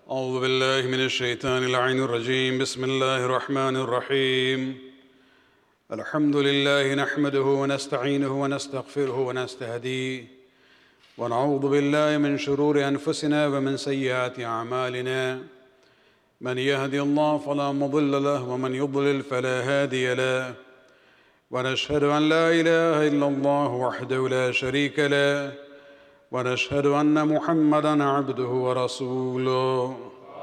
أعوذ بالله من الشيطان اللعين الرجيم بسم الله الرحمن الرحيم الحمد لله نحمده ونستعينه ونستغفره ونستهديه ونعوذ بالله من شرور أنفسنا ومن سيئات أعمالنا من يهدي الله فلا مضل له ومن يضلل فلا هادي له ونشهد أن لا إله إلا الله وحده لا شريك له ونشهد أن محمدًا عبده ورسوله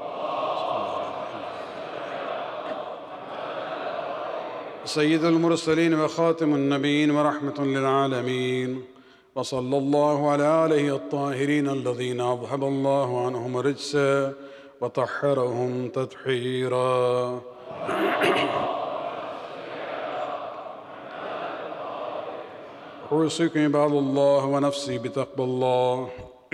سيد المرسلين وخاتم النبيين ورحمة للعالمين وصلى الله على آله الطاهرين الذين أذهب الله عنهم الرجس وطهرهم تطهيرا أوصيكم عباد الله ونفسي بتقوى الله.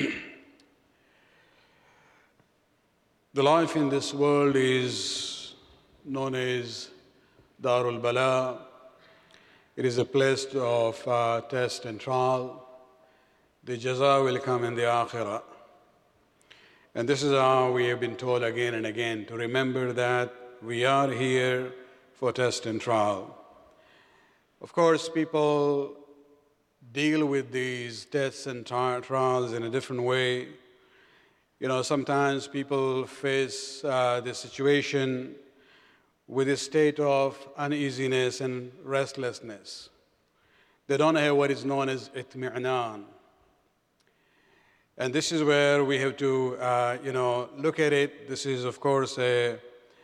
The life in this world is known as Darul Bala. It is a place of test and trial. The jaza will come in the akhirah. And this is how we have been told again and again to remember that we are here for test and trial. Of course, people deal with these tests and trials in a different way. You know, sometimes people face the situation with a state of uneasiness and restlessness. They don't have what is known as itmi'nan. And this is where we have to, look at it. This is, of course, an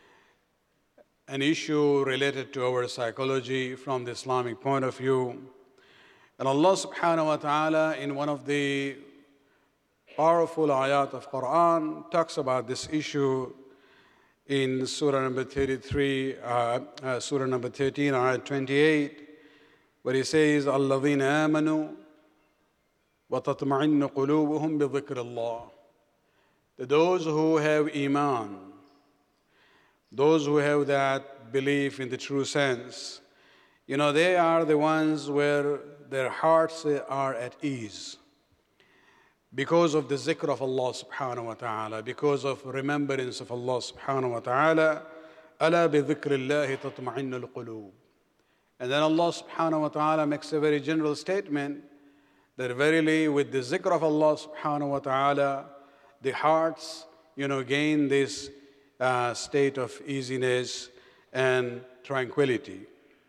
issue related to our psychology from the Islamic point of view. And Allah subhanahu wa ta'ala, in one of the powerful ayat of Quran, talks about this issue in Surah number 33, Surah number 13, ayat 28, where He says, الَّذِينَ آمَنُوا وَتَطْمَئِنُّ قُلُوبُهُمْ بِذِكْرِ اللَّهِ. Those who have iman, those who have that belief in the true sense, they are the ones where their hearts are at ease because of the zikr of Allah subhanahu wa ta'ala, because of remembrance of Allah subhanahu wa ta'ala. أَلَا بِذِكْرِ اللَّهِ تَطْمَئِنُّ الْقُلُوبِ. And then Allah subhanahu wa ta'ala makes a very general statement that verily with the zikr of Allah subhanahu wa ta'ala, the hearts, gain this state of easiness and tranquility.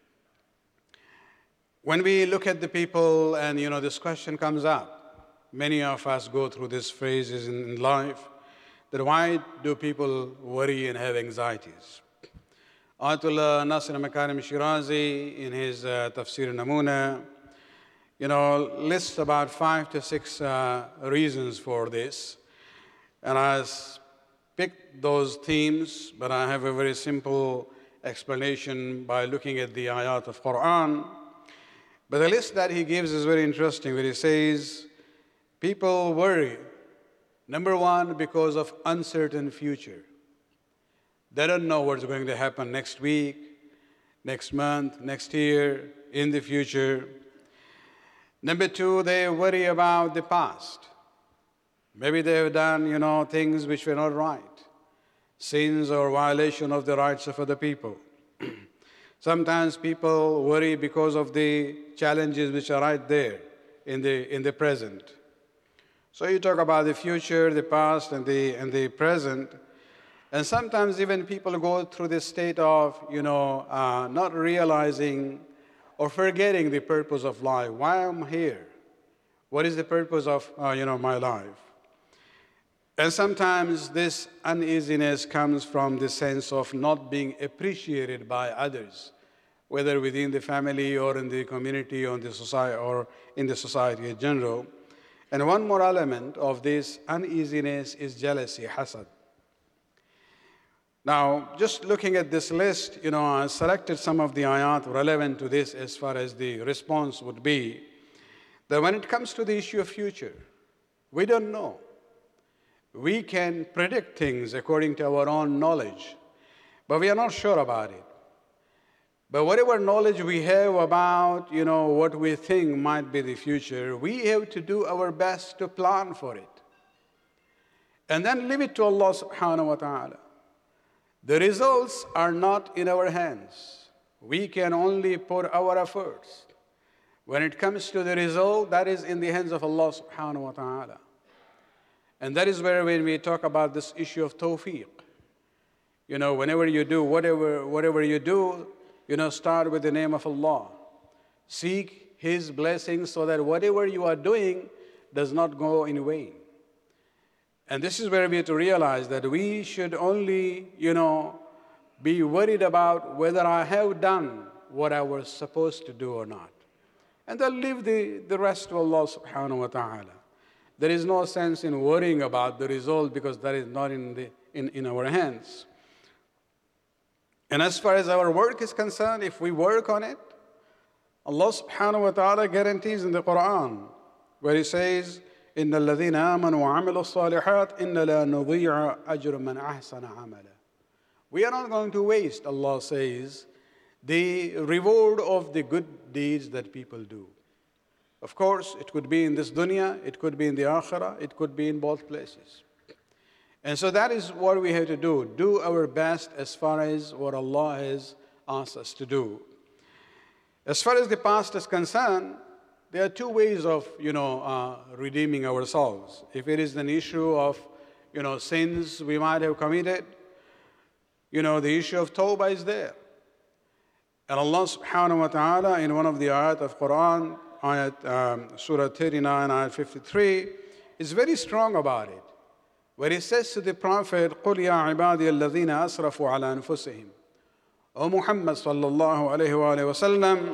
When we look at the people and, this question comes up, many of us go through these phases in life, that why do people worry and have anxieties? Ayatollah Nasir Makarim Shirazi, in his Tafsir Namuna, lists about 5 to 6 reasons for this. And I picked those themes, but I have a very simple explanation by looking at the ayat of Quran. But the list that he gives is very interesting, where he says, people worry, number one, because of uncertain future. They don't know what's going to happen next week, next month, next year, in the future. Number two, they worry about the past. Maybe they have done, things which were not right, sins or violation of the rights of other people. Sometimes people worry because of the challenges which are right there in the present. So you talk about the future, the past, and the present. And sometimes even people go through this state of, not realizing or forgetting the purpose of life. Why am I here? What is the purpose of, my life? And sometimes this uneasiness comes from the sense of not being appreciated by others, whether within the family or in the community or in the society in general. And one more element of this uneasiness is jealousy, hasad. Now, just looking at this list, I selected some of the ayat relevant to this as far as the response would be, that when it comes to the issue of future, we don't know. We can predict things according to our own knowledge, but we are not sure about it. But whatever knowledge we have about, what we think might be the future, we have to do our best to plan for it. and then leave it to Allah subhanahu wa ta'ala. The results are not in our hands. We can only put our efforts. When it comes to the result, that is in the hands of Allah subhanahu wa ta'ala. And that is where when we talk about this issue of tawfiq, whenever you do, whatever you do, start with the name of Allah. Seek His blessings so that whatever you are doing does not go in vain. And this is where we have to realize that we should only, be worried about whether I have done what I was supposed to do or not. And then leave the rest to Allah subhanahu wa ta'ala. There is no sense in worrying about the result because that is not in our hands. And as far as our work is concerned, if we work on it, Allah subhanahu wa ta'ala guarantees in the Quran, where He says, إِنَّ الَّذِينَ آمَنُوا وَعَمِلُوا الصَّالِحَاتِ إِنَّ لَا نُضِيعُ أَجْرَ مَنْ أَحْسَنَ عَمَلًا. We are not going to waste, Allah says, the reward of the good deeds that people do. Of course, it could be in this dunya, it could be in the akhirah, it could be in both places. And so that is what we have to do. Do our best as far as what Allah has asked us to do. As far as the past is concerned, there are two ways of, redeeming ourselves. If it is an issue of, sins we might have committed, the issue of tawbah is there. And Allah subhanahu wa ta'ala in one of the ayat of Quran, Surah 39, ayat 53, is very strong about it, where He says to the Prophet, قُلْ يَا عِبَادِيَ الَّذِينَ أَسْرَفُوا عَلَى أَنفُسِهِمْ. O Muhammad sallallahu alayhi wa sallam,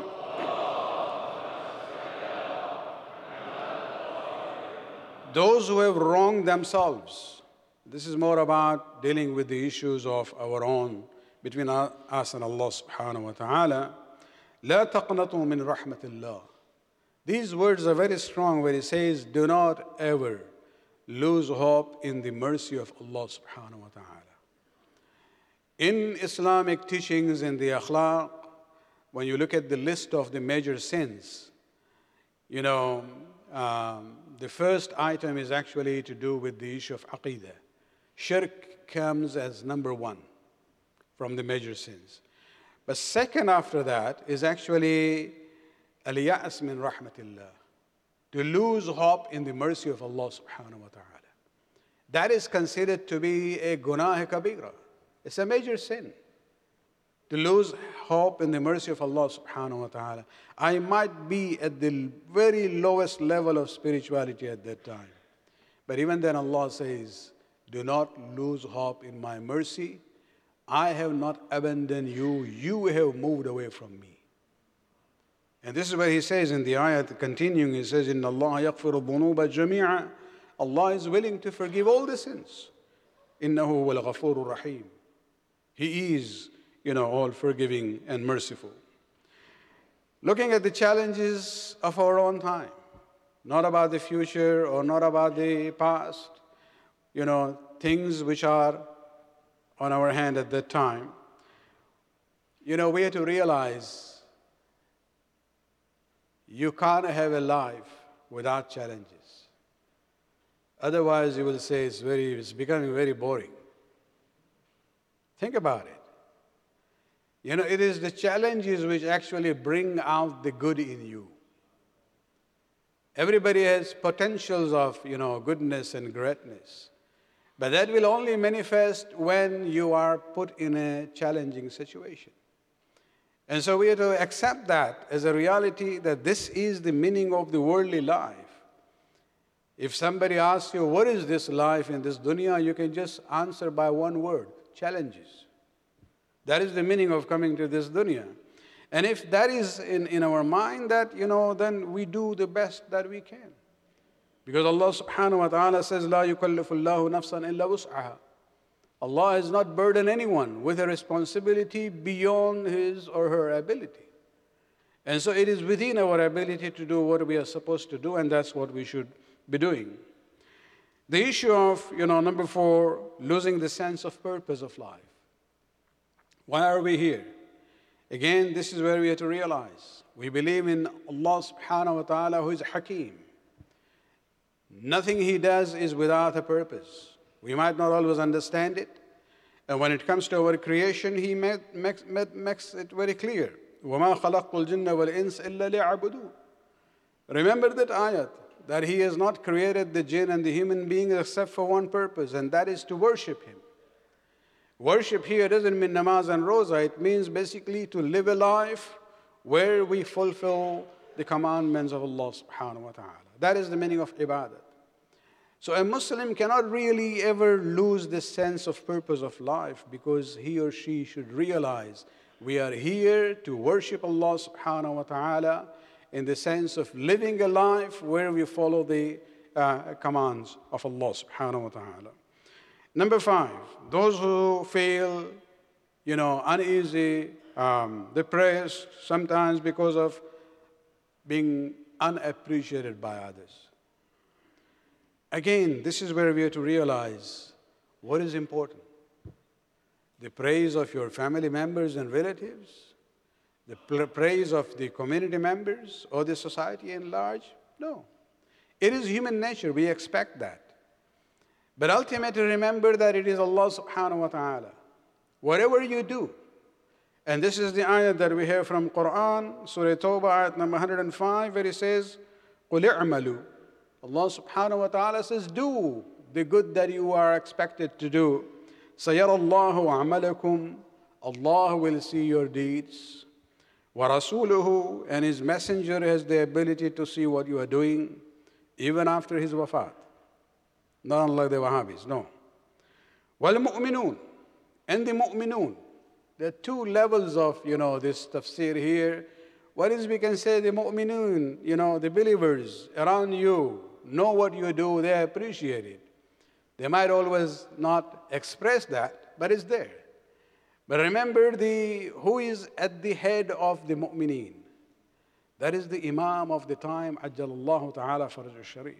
those who have wronged themselves, this is more about dealing with the issues of our own, between us and Allah subhanahu wa ta'ala. لا تقنطوا من رحمة الله. These words are very strong where He says, do not ever lose hope in the mercy of Allah subhanahu wa ta'ala. In Islamic teachings in the akhlaq, when you look at the list of the major sins, the first item is actually to do with the issue of aqeedah. Shirk comes as number one from the major sins. But second after that is actually al-ya'as min rahmatillah, to lose hope in the mercy of Allah subhanahu wa ta'ala. That is considered to be a gunah kabira. It's a major sin. To lose hope in the mercy of Allah subhanahu wa ta'ala. I might be at the very lowest level of spirituality at that time. But even then Allah says, do not lose hope in my mercy. I have not abandoned you. You have moved away from me. And this is what He says in the ayat, continuing, He says, إِنَّ اللَّهَ يَغْفِرُ الذُّنُوبَ جَمِيعًا. Allah is willing to forgive all the sins. إِنَّهُ هُوَ الْغَفُورُ الرَّحِيمُ. He is, all forgiving and merciful. Looking at the challenges of our own time, not about the future or not about the past, things which are on our hand at that time, we have to realize you can't have a life without challenges. Otherwise, you will say it's becoming very boring. Think about it. It is the challenges which actually bring out the good in you. Everybody has potentials of, goodness and greatness. But that will only manifest when you are put in a challenging situation. And so we have to accept that as a reality, that this is the meaning of the worldly life. If somebody asks you, what is this life in this dunya, you can just answer by one word, challenges. That is the meaning of coming to this dunya. And if that is in our mind, that, then we do the best that we can. Because Allah subhanahu wa ta'ala says, لا يكلف الله نفسا إلا وسعها. Allah has not burdened anyone with a responsibility beyond his or her ability. And so it is within our ability to do what we are supposed to do, and that's what we should be doing. The issue of, number 4, losing the sense of purpose of life. Why are we here? Again, this is where we have to realize. We believe in Allah subhanahu wa ta'ala, who is Hakim. Nothing He does is without a purpose. We might not always understand it. And when it comes to our creation, He makes it very clear. وَمَا خَلَقْتُ الْجِنَّ وَالْإِنسَ إِلَّا لِيَعْبُدُونَ. Remember that ayat, that He has not created the jinn and the human beings except for one purpose, and that is to worship Him. Worship here doesn't mean namaz and roza. It means basically to live a life where we fulfill the commandments of Allah subhanahu wa ta'ala. That is the meaning of ibadah. So a Muslim cannot really ever lose this sense of purpose of life, because he or she should realize we are here to worship Allah subhanahu wa ta'ala in the sense of living a life where we follow the commands of Allah subhanahu wa ta'ala. Number 5, those who feel, uneasy, depressed, sometimes because of being unappreciated by others. Again, this is where we have to realize what is important. The praise of your family members and relatives, the praise of the community members or the society in large? No. It is human nature, we expect that. But ultimately remember that it is Allah subhanahu wa ta'ala. Whatever you do, and this is the ayat that we have from Quran, Surah Tawbah, ayat number 105, where it says, قُلْ اعْمَلُوا. Allah subhanahu wa ta'ala says, do the good that you are expected to do. سَيَرَى اللَّهُ عَمَلَكُمْ. Allah will see your deeds. وَرَسُولُهُ. And His messenger has the ability to see what you are doing, even after his wafat. Not unlike the Wahhabis, no. وَالْمُؤْمِنُونَ. And the mu'minun. There are two levels of, this tafsir here. What is, we can say, the mu'minun, the believers around you, know what you do, they appreciate it. They might always not express that, but it's there. But remember who is at the head of the mu'mineen. That is the Imam of the time, Ajjalallahu ta'ala faraj al-sharif.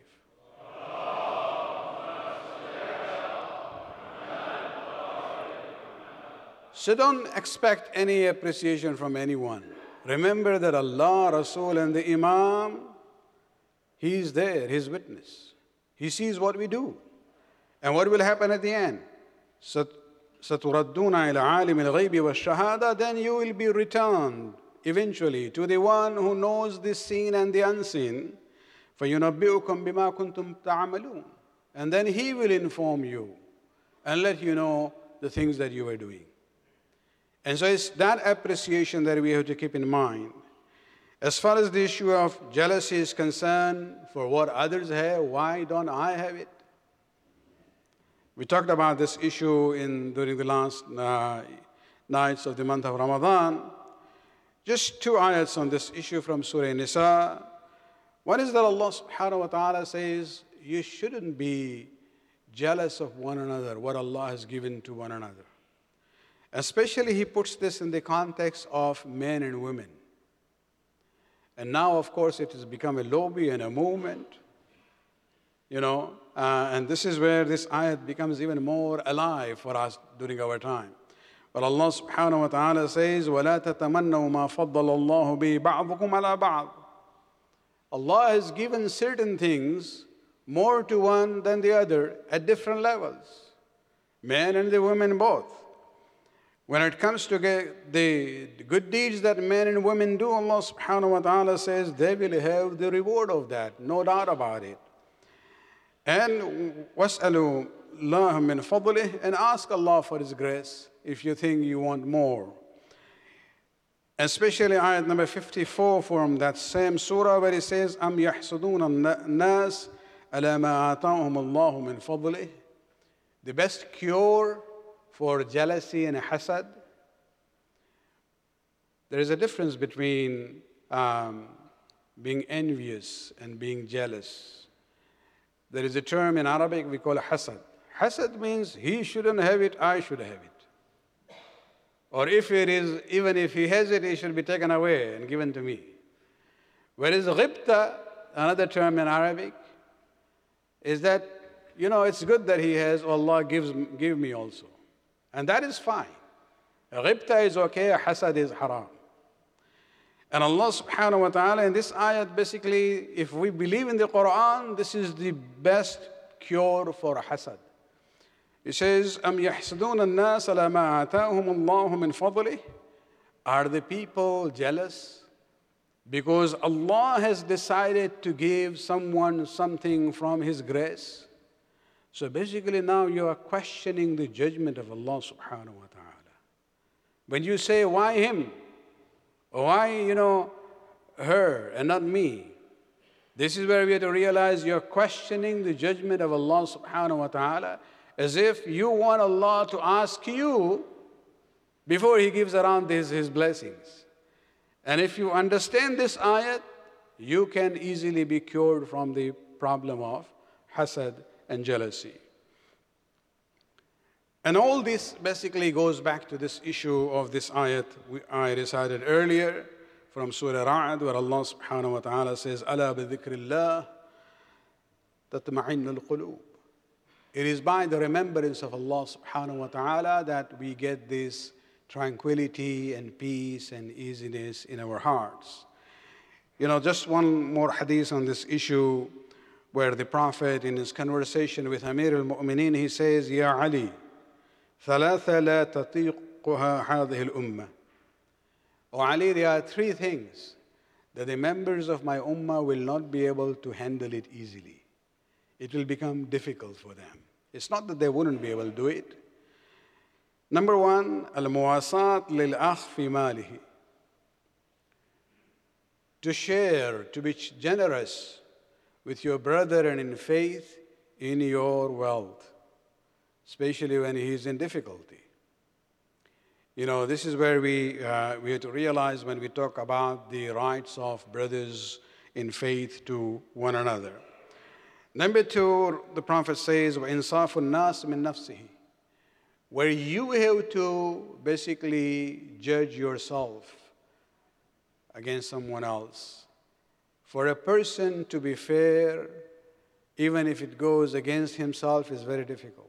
So don't expect any appreciation from anyone. Remember that Allah, Rasul, and the Imam, He is there, His witness. He sees what we do. And what will happen at the end? سَتُرَدُّونَ إِلَىٰ عَالِمِ الْغَيْبِ وَالشَّهَادَةِ. Then you will be returned eventually to the one who knows the seen and the unseen. فَيُنَبِّئُكُمْ بِمَا كُنْتُمْ تَعْمَلُونَ. And then He will inform you and let you know the things that you are doing. And so it's that appreciation that we have to keep in mind. As far as the issue of jealousy is concerned, for what others have, why don't I have it? We talked about this issue during the last nights of the month of Ramadan. Just 2 ayats on this issue from Surah Nisa. One is that Allah subhanahu wa ta'ala says, you shouldn't be jealous of one another, what Allah has given to one another. Especially He puts this in the context of men and women. And now, of course, it has become a lobby and a movement, and this is where this ayat becomes even more alive for us during our time. But Allah subhanahu wa ta'ala says, وَلَا تَتَمَنَّوْا مَا فَضَّلَ اللَّهُ بِهِ بَعْضُكُمْ عَلَى بَعْضٍ. Allah has given certain things more to one than the other at different levels. Men and the women both. When it comes to the good deeds that men and women do, Allah subhanahu wa ta'ala says they will have the reward of that, no doubt about it. And وَاسْأَلُوا اللَّهَ مِنْ فَضْلِهِ. And ask Allah for His grace if you think you want more. Especially ayat number 54 from that same surah where it says, أَمْ يَحْسُدُونَ النَّاسِ عَلَى مَا آتَاهُمُ اللَّهُ مِنْ فَضْلِهِ. The best cure for jealousy and hasad. There is a difference between being envious and being jealous. There is a term in Arabic we call hasad. Hasad means he shouldn't have it, I should have it. Or even if he has it, it should be taken away and given to me. Whereas ghibta, another term in Arabic, is that, it's good that he has, Allah give me also. And that is fine. Ghibta is okay, hasad is haram. And Allah subhanahu wa ta'ala in this ayat, basically, if we believe in the Quran, this is the best cure for hasad. He says, أَمْ يَحْسُدُونَ النَّاسَ عَلَى مَا آتَاهُمُ اللَّهُ مِنْ فَضْلِهِ. Are the people jealous because Allah has decided to give someone something from His grace? So basically now you are questioning the judgment of Allah subhanahu wa ta'ala. When you say, why him? Or why, her and not me? This is where we have to realize you're questioning the judgment of Allah subhanahu wa ta'ala, as if you want Allah to ask you before He gives around His blessings. And if you understand this ayat, you can easily be cured from the problem of hasad and jealousy. And all this basically goes back to this issue of this ayat I recited earlier from Surah Ra'd, where Allah subhanahu wa ta'ala says, أَلَا بِذِكْرِ اللَّهِ تَطْمَئِنُّ الْقُلُوبِ. It is by the remembrance of Allah subhanahu wa ta'ala that we get this tranquility and peace and easiness in our hearts. Just one more hadith on this issue, where the Prophet, in his conversation with Amir al-Mu'mineen, he says, Ya Ali, ثلاثة لا تطيقها هذه الأمة. O Ali, there are three things that the members of my ummah will not be able to handle it easily. It will become difficult for them. It's not that they wouldn't be able to do it. Number one, al-muwasat lil-akh fi malihi. To share, to be generous with your brother and in faith in your wealth, especially when he is in difficulty. This is where we have to realize when we talk about the rights of brothers in faith to one another. Number two, the Prophet says, وَإِنصَافُ النَّاسِ مِن نَفْسِهِ. Where you have to basically judge yourself against someone else. For a person to be fair, even if it goes against himself, is very difficult.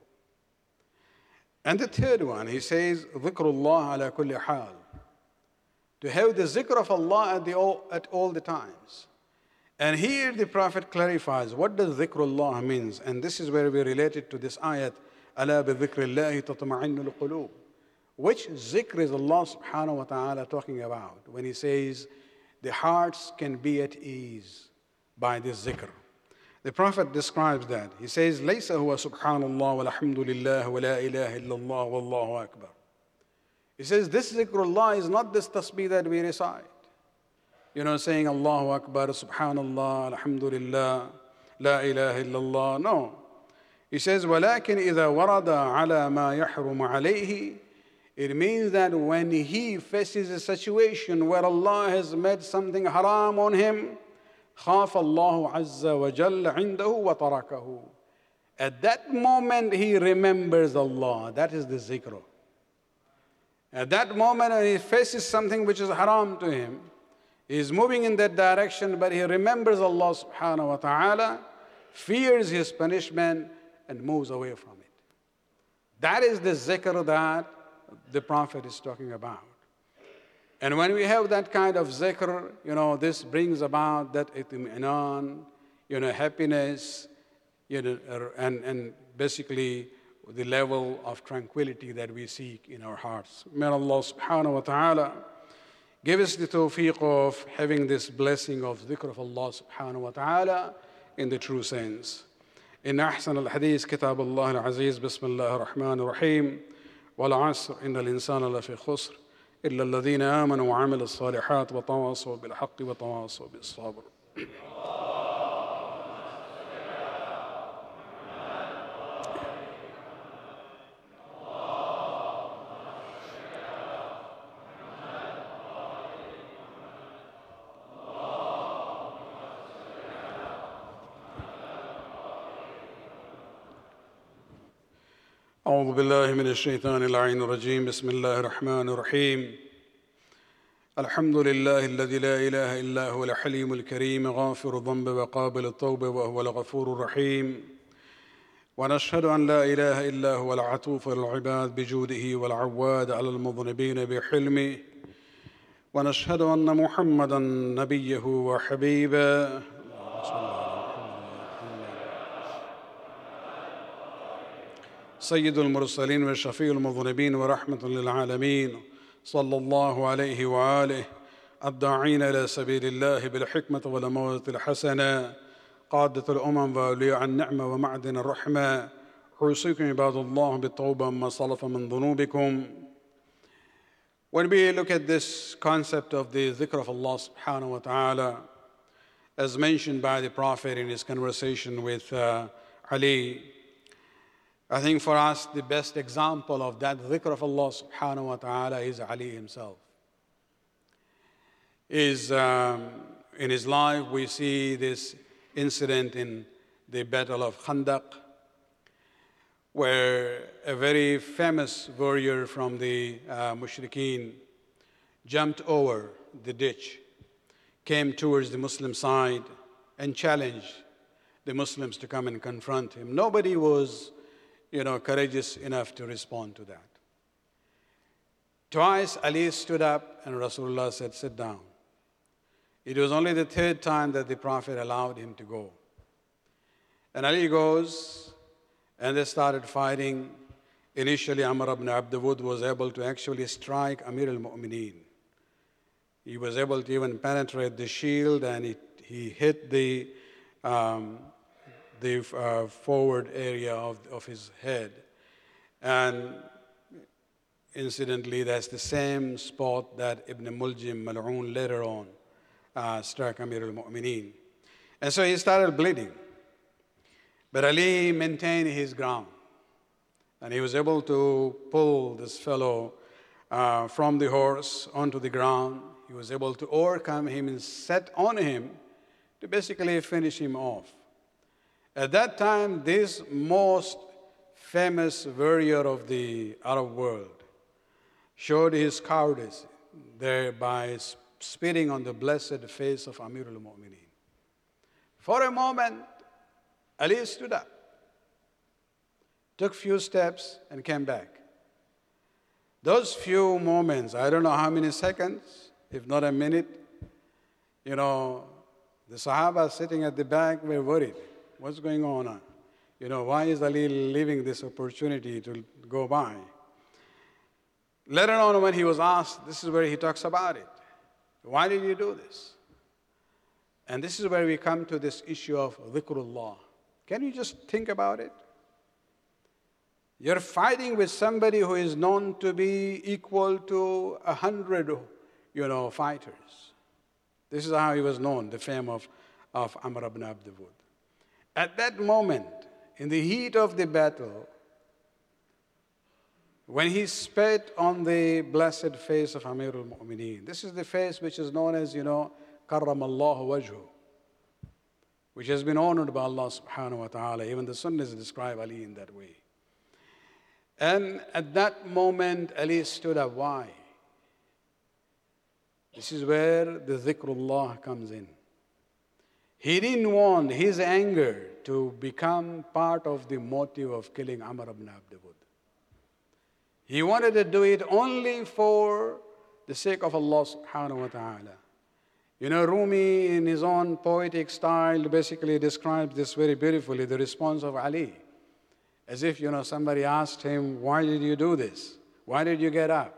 And the third one, he says, ذِكْرُ اللَّهِ عَلَى كُلِّ حَالٍ. To have the zikr of Allah at all the times. And here the Prophet clarifies, what does dhikrullah means? And this is where we relate it to this ayat, أَلَا بِذِكْرِ اللَّهِ تَطْمَئِنُّ الْقُلُوبِ. Which zikr is Allah subhanahu wa ta'ala talking about when He says the hearts can be at ease by this zikr? The Prophet describes that. He says, لَيْسَ هُوَ سُبْحَانَ اللَّهِ وَالْحَمْدُ لِلَّهِ وَلَا إِلَهَ إِلَّا اللَّهُ وَاللَّهُ أَكْبَرُ. He says, this zikrullah is not this tasbih that we recite. Saying Allahu Akbar, Subhanallah, Alhamdulillah, La ilaha illallah. No. He says, وَلَكِنْ إِذَا وَرَدَ عَلَى مَا يَحْرُمُ عَلَيْهِ. It means that when he faces a situation where Allah has made something haram on him, خَافَ اللَّهُ عَزَّ وَجَلَّ عِنْدَهُ وَتَرَكَهُ. At that moment he remembers Allah. That is the zikr. At that moment when he faces something which is haram to him, he is moving in that direction, but he remembers Allah subhanahu wa ta'ala, fears His punishment, and moves away from it. That is the zikr that the Prophet is talking about. And when we have that kind of zikr, this brings about that itmi'nan, happiness, and basically the level of tranquility that we seek in our hearts. May Allah subhanahu wa ta'ala give us the tawfiq of having this blessing of dhikr of Allah subhanahu wa ta'ala in the true sense. إن أحسن الحديث كتاب الله العزيز بسم الله الرحمن الرحيم والعصر إن الإنسان لفي خسر إلا الذين آمنوا وعملوا الصالحات وتواصوا بالحق وتواصوا بالصبر. أعوذ بالله من الشيطان اللعين الرجيم بسم الله الرحمن الرحيم الحمد لله الذي لا إله إلا هو الحليم الكريم غافر الذنب وقابل التوبة وهو الغفور الرحيم ونشهد أن لا إله إلا هو العطوف للعباد بجوده والعواد على المذنبين بحلمه ونشهد أن محمدًا نبيه وحبيبه سيد المرسلين وشفيع المذنبين ورحمة للعالمين صلى الله عليه وآله الداعين إلى سبيل الله بالحكمة والموعظة الحسنة قادة الأمم وأولياء النعمة ومعدن الرحمة أوصيكم عباد الله بالتوبة ما سلف من ذنوبكم. When we look at this concept of the dhikr of Allah subhanahu wa ta'ala, as mentioned by the Prophet in his conversation with Ali, I think for us the best example of that dhikr of Allah subhanahu wa ta'ala is Ali himself. In his life we see this incident in the Battle of Khandaq, where a very famous warrior from the Mushrikeen jumped over the ditch, came towards the Muslim side and challenged the Muslims to come and confront him. Nobody was, courageous enough to respond to that. Twice Ali stood up and Rasulullah said, "Sit down." It was only the third time that the Prophet allowed him to go. And Ali goes, and they started fighting. Initially, Amr ibn Abd Wud was able to actually strike Amir al-Mu'mineen. He was able to even penetrate the shield, and he hit the forward area of his head. And incidentally, that's the same spot that Ibn Muljim Mal'un later on struck Amir al-Mu'mineen. And so he started bleeding. But Ali maintained his ground. And he was able to pull this fellow from the horse onto the ground. He was able to overcome him and set on him to basically finish him off. At that time, this most famous warrior of the Arab world showed his cowardice there by spitting on the blessed face of Amir al-Mu'mineen. For a moment, Ali stood up, took few steps, and came back. Those few moments, I don't know how many seconds, if not a minute, the Sahaba sitting at the back were worried. What's going on? Why is Ali leaving this opportunity to go by? Later on, when he was asked, this is where he talks about it. Why did you do this? And this is where we come to this issue of dhikrullah. Can you just think about it? You're fighting with somebody who is known to be equal to 100, fighters. This is how he was known, the fame of Amr ibn Abd Wud. At that moment, in the heat of the battle, when he spat on the blessed face of Amir al-Mu'mineen, this is the face which is known as, Karram Allahu wajhu, which has been honored by Allah subhanahu wa ta'ala. Even the Sunnis describe Ali in that way. And at that moment, Ali stood up. Why? This is where the dhikrullah comes in. He didn't want his anger to become part of the motive of killing Amr ibn Abd Wud. He wanted to do it only for the sake of Allah subhanahu wa ta'ala. Rumi, in his own poetic style, basically describes this very beautifully, the response of Ali. As if, somebody asked him, why did you do this? Why did you get up?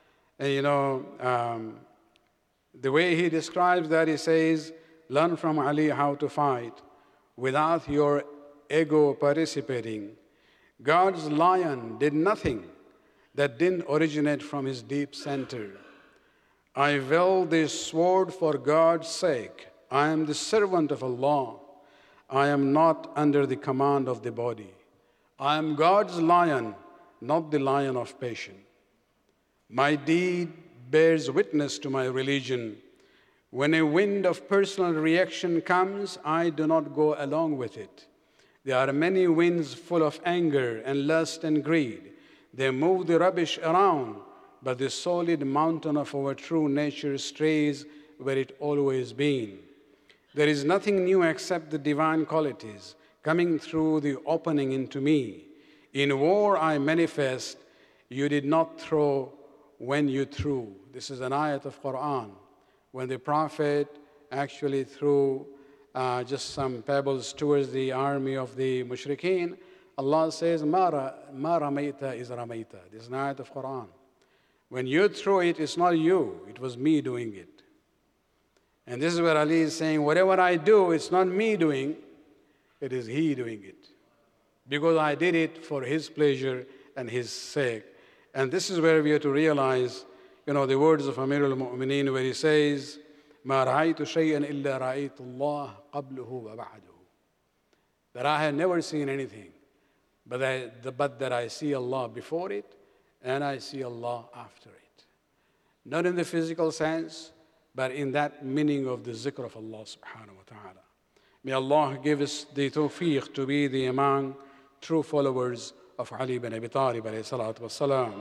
And, the way he describes that, he says, learn from Ali how to fight without your ego participating. God's lion did nothing that didn't originate from his deep center. I wield this sword for God's sake. I am the servant of Allah. I am not under the command of the body. I am God's lion, not the lion of passion. My deed bears witness to my religion. When a wind of personal reaction comes, I do not go along with it. There are many winds full of anger and lust and greed. They move the rubbish around, but the solid mountain of our true nature stays where it always been. There is nothing new except the divine qualities coming through the opening into me. In war I manifest, you did not throw when you threw. This is an ayat of Quran. When the Prophet actually threw just some pebbles towards the army of the Mushrikeen, Allah says, Ma ramaita is ramaita. This is an ayat of Quran. When you throw it, it's not you, it was me doing it. And this is where Ali is saying, whatever I do, it's not me doing, it is He doing it. Because I did it for His pleasure and His sake. And this is where we have to realize, the words of Amir al-Mu'mineen, where he says, مَا رَأَيْتُ شَيْئًا إِلَّا رَأَيْتُ اللَّهَ قَبْلُهُ وَبَعْدُهُ. That I have never seen anything, but that I see Allah before it, and I see Allah after it. Not in the physical sense, but in that meaning of the zikr of Allah subhanahu wa ta'ala. May Allah give us the tawfiq to be among true followers of Ali ibn Abi Talib alayhi salatu wassalam.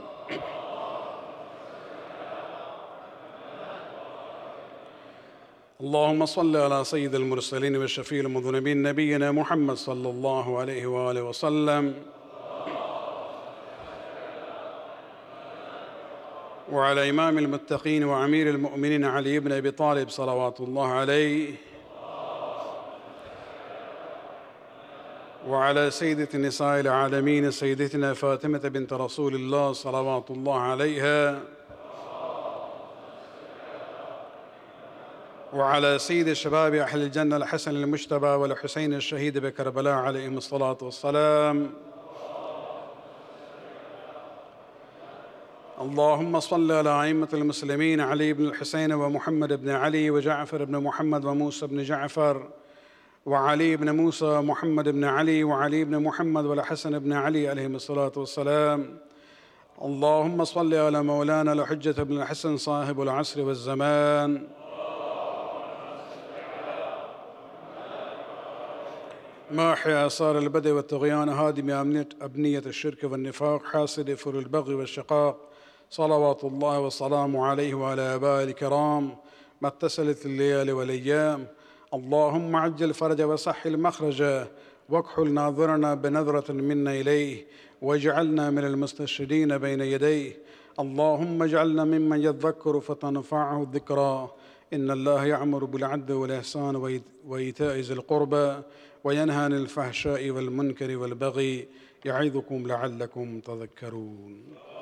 اللهم صل على سيد المرسلين والشفيع المذنبين نبينا محمد صلى الله عليه وآله وسلم وعلى إمام المتقين وأمير المؤمنين علي بن أبي طالب صلوات الله عليه وعلى سيدة النساء العالمين سيدتنا فاطمة بنت رسول الله صلوات الله عليها وعلى سيد شباب أهل الجنة الحسن المجتبى والحسين الشهيد بكربلاء عليهم الصلاة والسلام. اللهم صل على أئمة المسلمين علي بن الحسين ومحمد بن علي وجعفر بن محمد وموسى بن جعفر وعلي بن موسى ومحمد بن علي وعلي بن محمد والحسن بن علي عليهم الصلاة والسلام. اللهم صل على مولانا الحجة بن الحسن صاحب العصر والزمان ماحي آثار البدء والطغيان هادم أبنية الشرك والنفاق حاسد فر البغي والشقاق صلوات الله والسلام عليه وعلى آبائه الكرام ما اتصلت الليالي والأيام. اللهم عجل فرج وصحل مخرجه واكحل ناظرنا بنظرة منا إليه واجعلنا من المستشهدين بين يديه. اللهم اجعلنا ممن يذكر فتنفعه الذكرى. إن الله يأمر بالعدل والإحسان وإيتاء ذي القربى وينهى عن الفحشاء والمنكر والبغي يعظكم لعلكم تذكرون.